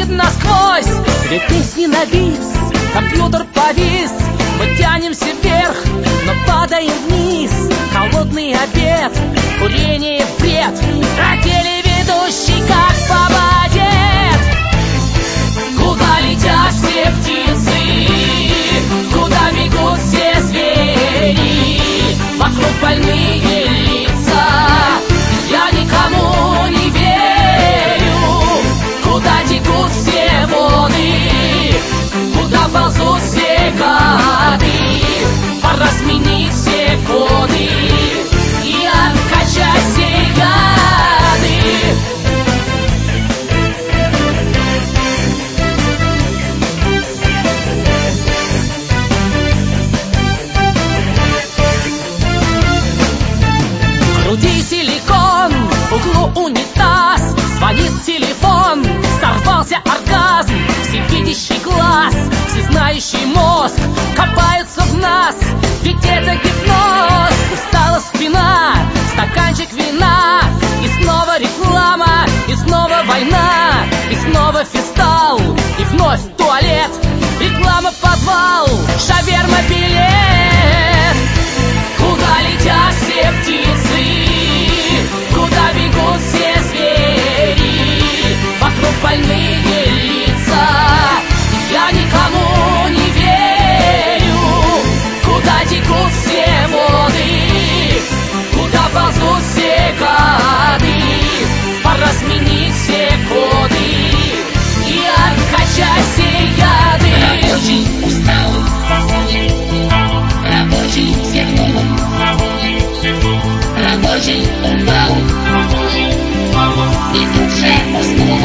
насквозь. Две песни на бис, компьютер повис. Мы тянемся вверх, но падаем вниз. Холодный обед, курение, бред. А телеведущий как попадет. Куда летят все птицы, куда бегут все звери. Вокруг больные лица, я никому не верю. Куда текут все воды, куда ползут все гады. Пора сменить все коды и откачать все яды. В груди силикон, в углу унитаз. Звонит телефон, сорвался оргазм. Всевидящий глаз, всезнающий мозг копаются в нас, ведь это гипноз. Устала спина, стаканчик вина, и снова реклама, и снова война, и снова фистал, и вновь туалет. Реклама, подвал, шаверма, билет. Куда летят все птицы, куда бегут все звери. Вокруг больные лица, я никому не верю. Куда текут все воды, куда ползут все гады. Пора сменить все коды и откачать все яды. Рабочий устал, рабочий зевнул, рабочий упал и тут же уснул.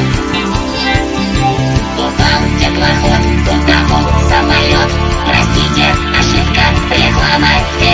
Упал теплоход, туда самолет. Простите, ошибка, реклама.